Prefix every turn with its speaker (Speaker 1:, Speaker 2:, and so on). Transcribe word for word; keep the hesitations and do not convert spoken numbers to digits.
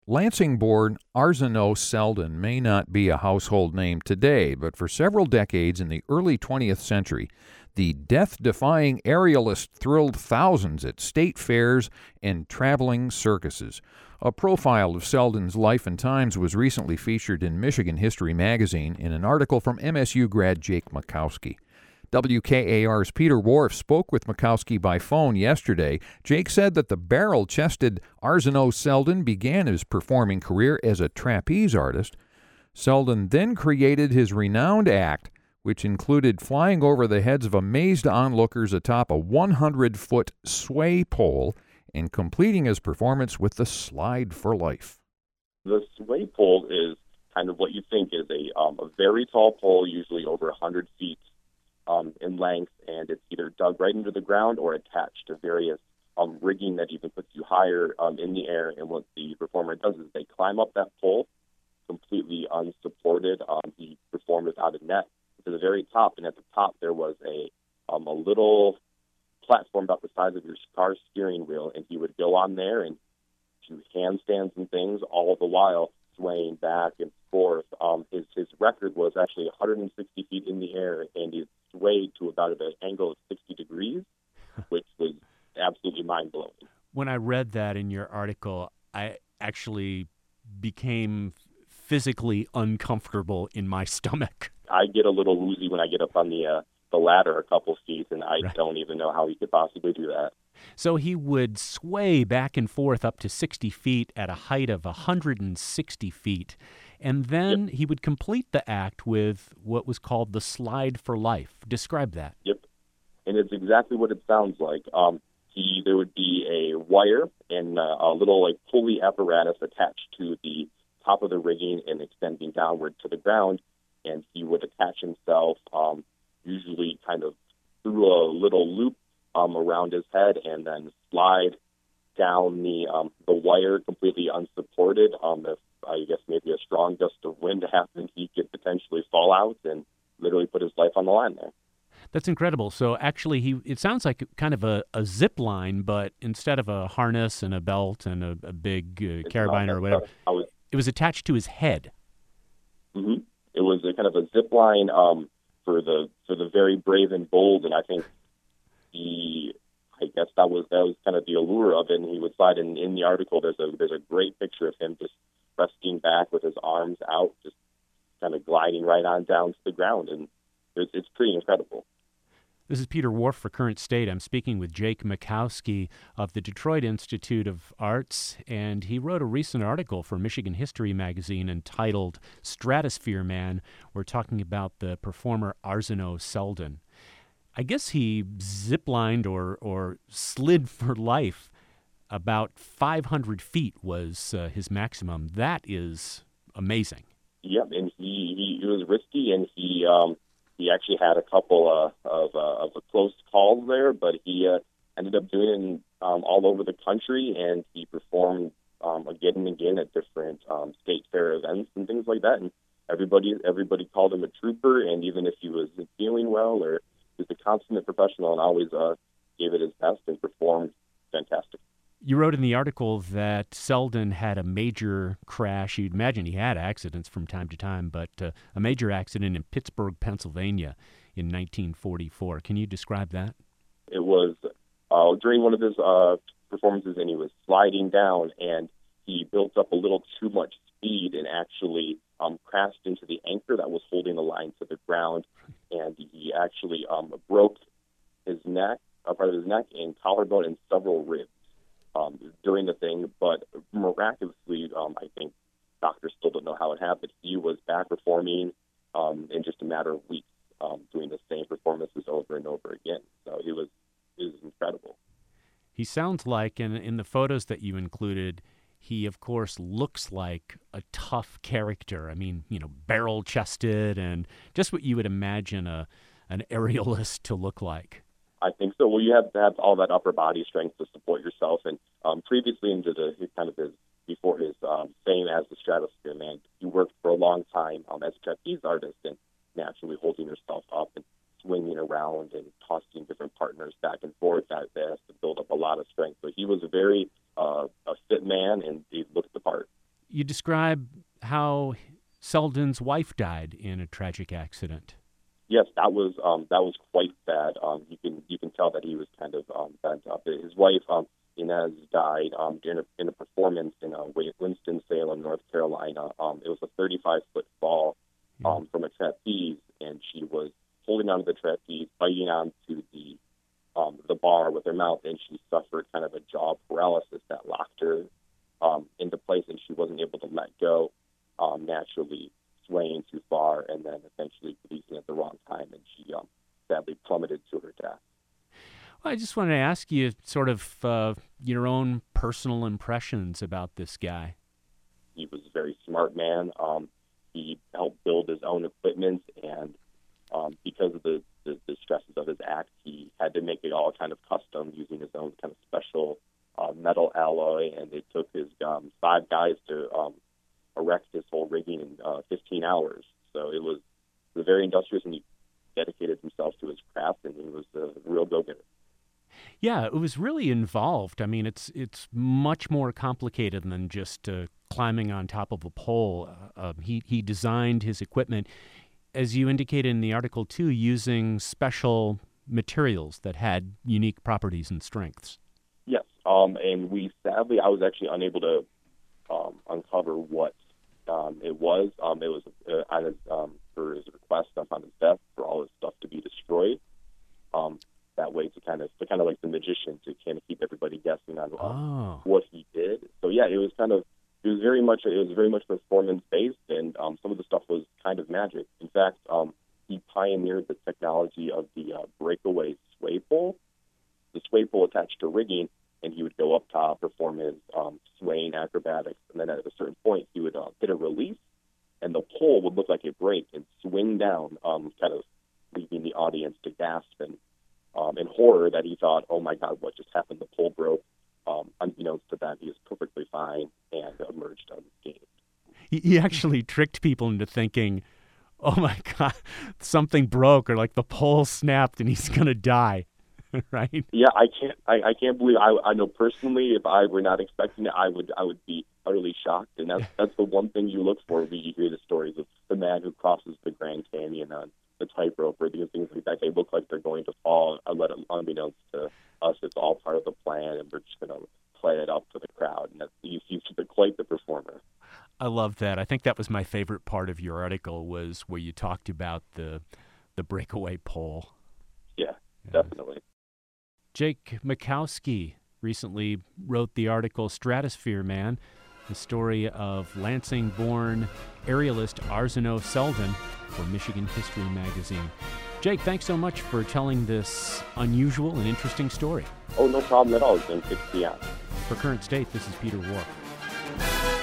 Speaker 1: Lansing-born Arsenault Selden may not be a household name today, but for several decades in the early twentieth century, the death-defying aerialist thrilled thousands at state fairs and traveling circuses. A profile of Selden's life and times was recently featured in Michigan History magazine in an article from M S U grad Jake Makowski. W K A R's Peter Wharf spoke with Makowski by phone yesterday. Jake said that the barrel-chested Arsenault Selden began his performing career as a trapeze artist. Selden then created his renowned act, which included flying over the heads of amazed onlookers atop a one hundred foot sway pole and completing his performance with the Slide for Life.
Speaker 2: The sway pole is kind of what you think is a, um, a very tall pole, usually over one hundred feet. Um, in length, and it's either dug right into the ground or attached to various um, rigging that even puts you higher um, in the air. And what the performer does is they climb up that pole completely unsupported. Um, he performed without a net to the very top, and at the top there was a um, a little platform about the size of your car steering wheel, and he would go on there and do handstands and things, all the while swaying back and forth. Um, his his record was actually one hundred sixty feet in the air, and he swayed to about an angle of sixty degrees, which was absolutely mind-blowing.
Speaker 3: When I read that in your article, I actually became physically uncomfortable in my stomach.
Speaker 2: I get a little woozy when I get up on the uh, the ladder a couple feet, and I
Speaker 3: Right.
Speaker 2: don't even know how he could possibly do that.
Speaker 3: So he would sway back and forth up to sixty feet at a height of one hundred sixty feet. And then
Speaker 2: Yep.
Speaker 3: he would complete the act with what was called the Slide for Life. Describe that.
Speaker 2: Yep, and it's exactly what it sounds like. Um, he there would be a wire and uh, a little like pulley apparatus attached to the top of the rigging and extending downward to the ground, and he would attach himself, um, usually kind of through a little loop um, around his head, and then slide down the um, the wire completely unsupported. Um, if I guess maybe a strong gust of wind happened, he could potentially fall out and literally put his life on the line there.
Speaker 3: That's incredible. So actually, he it sounds like kind of a, a zip line, but instead of a harness and a belt and a, a big uh, carabiner or whatever,
Speaker 2: I was,
Speaker 3: it was attached to his head.
Speaker 2: mm-hmm. It was a kind of a zip line um, for the for the very brave and bold, and I think the I guess that was that was kind of the allure of it. And he would slide in. In the article, there's a there's a great picture of him just resting back with his arms out, just kind of gliding right on down to the ground, and it's, it's pretty incredible.
Speaker 3: This is Peter Wharf for Current State. I'm speaking with Jake Makowski of the Detroit Institute of Arts, and he wrote a recent article for Michigan History magazine entitled Stratosphere Man. We're talking about the performer Arsenault Selden. I guess he ziplined or, or slid for life. About five hundred feet was uh, his maximum. That is amazing.
Speaker 2: Yep, and he, he it was risky, and he um, he actually had a couple uh, of uh, of close calls there, but he uh, ended up doing it um, all over the country, and he performed um, again and again at different um, state fair events and things like that. And everybody everybody called him a trooper, and even if he was feeling well or he was a consummate professional, and always uh, gave it his best and performed fantastic.
Speaker 3: You wrote in the article that Selden had a major crash. You'd imagine he had accidents from time to time, but uh, a major accident in Pittsburgh, Pennsylvania in nineteen forty-four. Can you describe that?
Speaker 2: It was uh, during one of his uh, performances, and he was sliding down, and he built up a little too much speed and actually um, crashed into the anchor that was holding the line to the ground, and he actually um, broke his neck, a part of his neck, and collarbone, and several ribs. Um, during the thing, but miraculously, um, I think doctors still don't know how it happened. He was back performing um, in just a matter of weeks, um, doing the same performances over and over again. So it was it was incredible.
Speaker 3: He sounds like, in, in the photos that you included, he, of course, looks like a tough character. I mean, you know, barrel-chested and just what you would imagine a an aerialist to look like.
Speaker 2: I think so. Well, you have to have all that upper body strength to support yourself. And um, previously, into the his kind of his before his um, fame as the Stratosphere Man, he worked for a long time um, as a trapeze artist and naturally holding yourself up and swinging around and tossing different partners back and forth. That, that has to build up a lot of strength. So he was a very uh, a fit man, and he looked the part.
Speaker 3: You describe how Selden's wife died in a tragic accident.
Speaker 2: Yes, that was um, that was quite bad. Um, you can you can tell that he was kind of um, bent up. His wife, um, Inez, died um, during a, in a performance in uh, Winston-Salem, North Carolina. Um, it was a thirty-five foot fall um, from a trapeze, and she was holding onto the trapeze, biting onto the um, the bar with her mouth, and she suffered kind of a jaw paralysis that locked her um, into place, and she wasn't able to let go. Um, naturally swaying too far, and then eventually releasing at the wrong time, and she um, sadly plummeted to her death.
Speaker 3: Well, I just wanted to ask you sort of uh, your own personal impressions about this guy.
Speaker 2: He was a very smart man. Um, he helped build his own equipment, and um, because of the, the, the stresses of his act, he had to make it all kind of custom using his own kind of special uh, metal alloy, and it took his um, five guys to um, erect his whole rigging in uh, fifteen hours. So it was, it was very industrious, and he dedicated himself to his craft, and he was a real go-getter.
Speaker 3: Yeah, it was really involved. I mean, it's it's much more complicated than just uh, climbing on top of a pole. Uh, uh, he he designed his equipment, as you indicated in the article too, using special materials that had unique properties and strengths.
Speaker 2: Yes, um, and we sadly, I was actually unable to um, uncover what um, it was. Um, it was uh, on his, um, for his request upon his death for all his stuff to be destroyed. Um, that way, to kind of to kind of like the magician, to kind of keep everybody guessing on um,
Speaker 3: oh.
Speaker 2: what he did. So yeah, it was kind of it was very much it was very much performance based, and um, some of the stuff was kind of magic. In fact, um, he pioneered the technology of the uh, breakaway sway pole. The sway pole attached to rigging, and he would go up top, perform his um, swaying acrobatics, and then at a certain point, he would uh, hit a release, and the pole would look like a brake and swing down, um, kind of leaving the audience to gasp and um, in horror that he thought, "Oh my God, what just happened? The pole broke." Um, unbeknownst to them, he was perfectly fine and emerged unscathed.
Speaker 3: He, he actually tricked people into thinking, "Oh my God, something broke," or like the pole snapped and he's gonna die. Right?
Speaker 2: Yeah, I can't. I, I can't believe. I, I know personally, if I were not expecting it, I would. I would be utterly shocked. And that's that's the one thing you look for when you hear the stories of the man who crosses the Grand Canyon on the tightrope, or these things like that. They look like they're going to fall. I let it, unbeknownst to us, it's all part of the plan, and we're just going to play it up for the crowd. And that's, you see quite the performer.
Speaker 3: I love that. I think that was my favorite part of your article, was where you talked about the the breakaway pole.
Speaker 2: Yeah,
Speaker 3: yeah.
Speaker 2: Definitely.
Speaker 3: Jake Makowski recently wrote the article Stratosphere Man, the story of Lansing-born aerialist Arzano Selden for Michigan History Magazine. Jake, thanks so much for telling this unusual and interesting story.
Speaker 2: Oh, no problem at all. It's been good to be on.
Speaker 3: For Current State, this is Peter Wark.